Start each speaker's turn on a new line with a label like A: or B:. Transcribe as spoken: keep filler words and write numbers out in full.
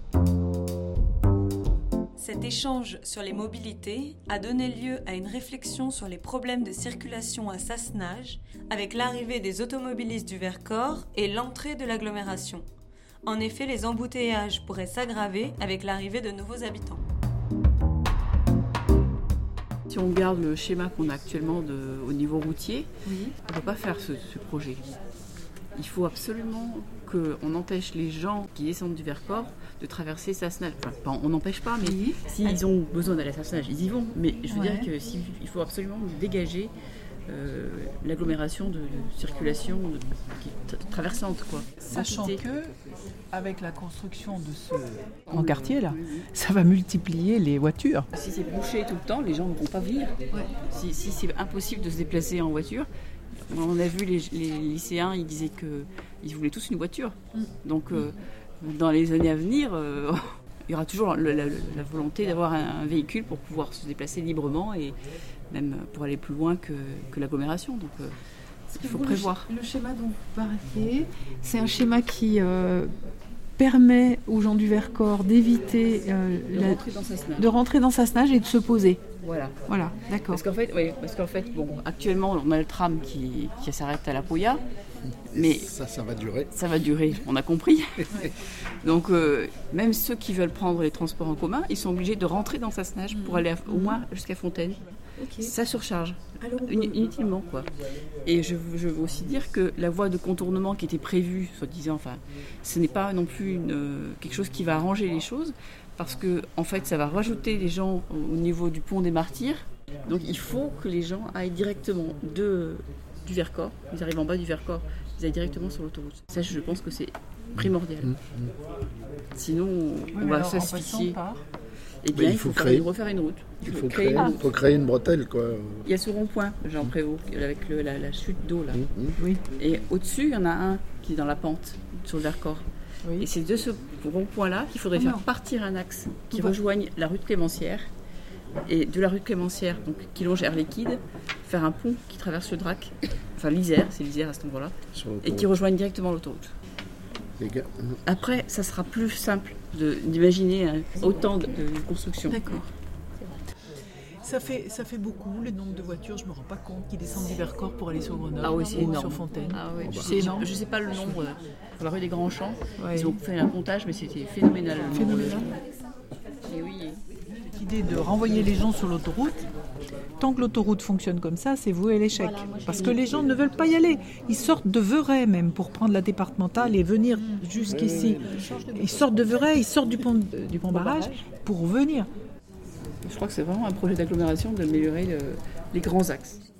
A: Cet échange sur les mobilités a donné lieu à une réflexion sur les problèmes de circulation à Sassenage, avec l'arrivée des automobilistes du Vercors et l'entrée de l'agglomération. En effet, les embouteillages pourraient s'aggraver avec l'arrivée de nouveaux habitants.
B: Si on regarde le schéma qu'on a actuellement de, au niveau routier, oui. on ne peut pas faire ce, ce projet. Il faut absolument qu'on empêche les gens qui descendent du Vercors de traverser Sassenage. Enfin, on n'empêche pas, mais oui. s'ils ont besoin d'aller à Sassenage, ils y vont. Mais je veux ouais. dire qu'il si, faut absolument dégager euh, l'agglomération de, de circulation de, qui est traversante, quoi.
C: Sachant que, avec la construction de ce grand quartier là, ça va multiplier les voitures.
B: Si c'est bouché tout le temps, les gens ne vont pas venir. Ouais. Si, si c'est impossible de se déplacer en voiture, on a vu les, les lycéens, ils disaient qu'ils voulaient tous une voiture. Mm. Donc, euh, dans les années à venir, euh, il y aura toujours la, la, la volonté d'avoir un, un véhicule pour pouvoir se déplacer librement et même pour aller plus loin que, que l'agglomération. Donc, euh, il faut prévoir.
D: Le, le schéma dont vous parliez, c'est un schéma qui euh, permet aux gens du Vercors d'éviter euh,
B: de,
D: la,
B: rentrer
D: de rentrer dans Sassenage et de se poser.
B: Voilà.
D: Voilà, d'accord.
B: Parce qu'en fait, oui, parce qu'en fait, bon, actuellement, on a le tram qui, qui s'arrête à la Poya, mais
E: ça, ça va durer.
B: Ça va durer, on a compris. Donc, euh, même ceux qui veulent prendre les transports en commun, ils sont obligés de rentrer dans Sassenage mmh. pour aller à, au moins jusqu'à Fontaine. Okay. Ça surcharge, Alors, peut... inutilement, quoi. Et je, je veux aussi dire que la voie de contournement qui était prévue, soi-disant, enfin, ce n'est pas non plus une, quelque chose qui va arranger les choses. Parce que, en fait, ça va rajouter les gens au niveau du pont des Martyrs. Donc, il faut que les gens aillent directement de, du Vercors. Ils arrivent en bas du Vercors, ils aillent directement sur l'autoroute. Ça, je pense que c'est primordial. Mmh. Sinon, on,
C: oui,
B: on va
C: alors,
B: s'asphyxier.
C: Par...
B: Eh bien,
E: il
B: il
E: faut,
B: faut
E: créer...
B: faire, refaire une route.
E: Il faut, il faut, créer, créer, une... faut créer une bretelle, quoi.
B: Il y a ce rond-point, Jean Prévost, avec le, la, la chute d'eau, là.
E: Mmh.
B: Oui. Et au-dessus, il y en a un qui est dans la pente, sur le Vercors. Oui. Et c'est de ce rond-point-là qu'il faudrait oh faire partir un axe qui oui. rejoigne la rue de Clémencière. Et de la rue de Clémencière, donc, qui longe Air Liquide, faire un pont qui traverse le Drac, enfin l'Isère, c'est l'Isère à cet endroit-là, et qui rejoigne directement l'autoroute.
E: Les gars.
B: Après, ça sera plus simple de, d'imaginer hein, autant de, de construction.
D: D'accord.
C: Ça fait, ça fait beaucoup, le nombre de voitures, je ne me rends pas compte, qui descendent du Vercors pour aller sur Grenoble
B: ah oui, c'est
C: ou
B: énorme.
C: sur Fontaine.
B: Ah oui,
C: je
B: c'est énorme. Je ne sais pas le nombre, pour la rue des Grands Champs, ouais. ils ont fait un comptage, mais c'était phénoménal.
C: Phénoménal.
B: Et oui.
C: Cette idée de renvoyer les gens sur l'autoroute, tant que l'autoroute fonctionne comme ça, c'est voué à l'échec. Voilà, Parce que les gens ne veulent pas y aller. Ils sortent de Veurey même pour prendre la départementale et venir jusqu'ici. Ils sortent de Veurey, ils sortent du pont, du pont barrage pour venir.
B: Je crois que c'est vraiment un projet d'agglomération d'améliorer le, les grands axes.